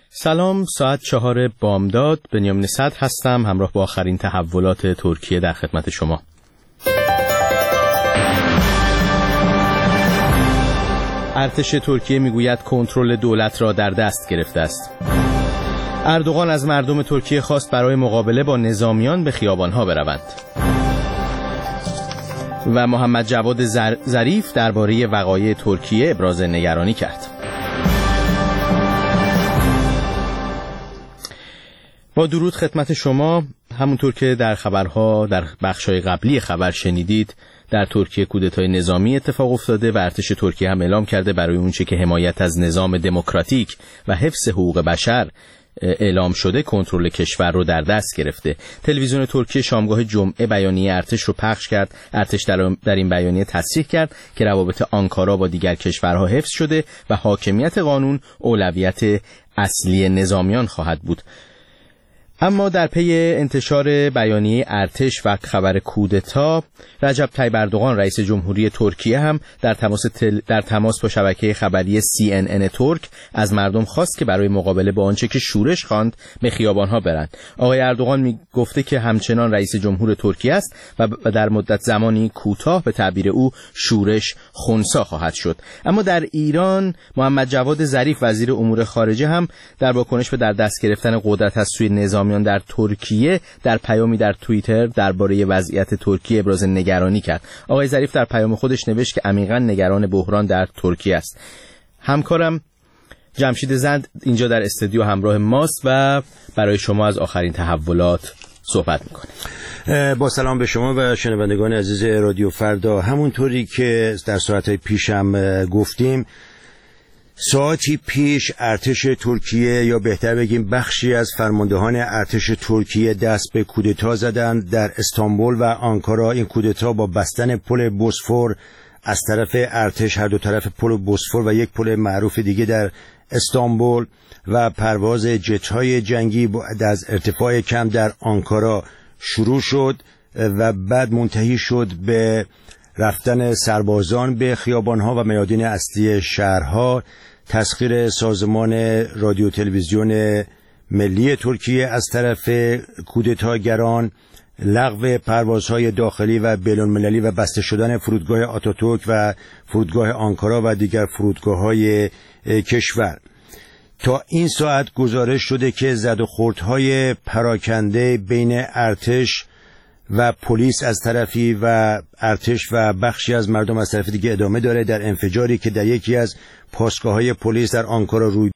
سلام، ساعت 4 بامداد. بنیامین صدر هستم، همراه با آخرین تحولات ترکیه در خدمت شما. ارتش ترکیه میگوید کنترل دولت را در دست گرفته است. اردوغان از مردم ترکیه خواست برای مقابله با نظامیان به خیابانها بروند. و محمد جواد ظریف درباره وقایع ترکیه ابراز نگرانی کرد. با درود خدمت شما. همونطور که در خبرها در بخش‌های قبلی خبر شنیدید، در ترکیه کودتای نظامی اتفاق افتاده و ارتش ترکیه هم اعلام کرده برای اونچه که حمایت از نظام دموکراتیک و حفظ حقوق بشر اعلام شده کنترل کشور رو در دست گرفته. تلویزیون ترکیه شامگاه جمعه بیانیه ارتش رو پخش کرد. ارتش در این بیانیه تصریح کرد که روابط آنکارا با دیگر کشورها حفظ شده و حاکمیت قانون اولویت اصلی نظامیان خواهد بود. اما در پی انتشار بیانیه ارتش و خبر کودتا، رجب طیب اردوغان رئیس جمهوری ترکیه هم در تماس با شبکه خبری CNN ترک از مردم خواست که برای مقابله با آنچه که شورش خواند به خیابانها برند. آقای اردوغان گفته که همچنان رئیس جمهور ترکیه است و در مدت زمانی کوتاه به تعبیر او شورش خنثی خواهد شد. اما در ایران محمد جواد ظریف وزیر امور خارجه هم در واکنش به در دست گرفتن قدرت از سوی نظامیان در ترکیه در پیامی در توییتر درباره وضعیت ترکیه ابراز نگرانی کرد. آقای ظریف در پیام خودش نوشت که عمیقاً نگران بحران در ترکیه است. همکارم جمشید زند اینجا در استودیو همراه ماست و برای شما از آخرین تحولات صحبت میکنه. با سلام به شما و شنوندگان عزیز رادیو فردا. همونطوری که در ساعتهای پیشم گفتیم، ساعتی پیش ارتش ترکیه، یا بهتر بگیم بخشی از فرماندهان ارتش ترکیه، دست به کودتا زدند در استانبول و آنکارا. این کودتا با بستن پل بوسفور از طرف ارتش، هر دو طرف پل بوسفور و یک پل معروف دیگه در استانبول، و پرواز جت‌های جنگی از ارتفاع کم در آنکارا شروع شد و بعد منتهی شد به رفتن سربازان به خیابانها و میادین اصلی شهرها. تسخیر سازمان رادیو تلویزیون ملی ترکیه از طرف کودتاگران، لغو پروازهای داخلی و بین‌المللی و بسته شدن فرودگاه آتاتورک و فرودگاه آنکارا و دیگر فرودگاه‌های کشور. تا این ساعت گزارش شده که زد و خوردهای پراکنده بین ارتش و پلیس از طرفی و ارتش و بخشی از مردم از طرف دیگه ادامه داره، در انفجاری که در یکی از پاسگاه‌های پلیس در آنکارا روی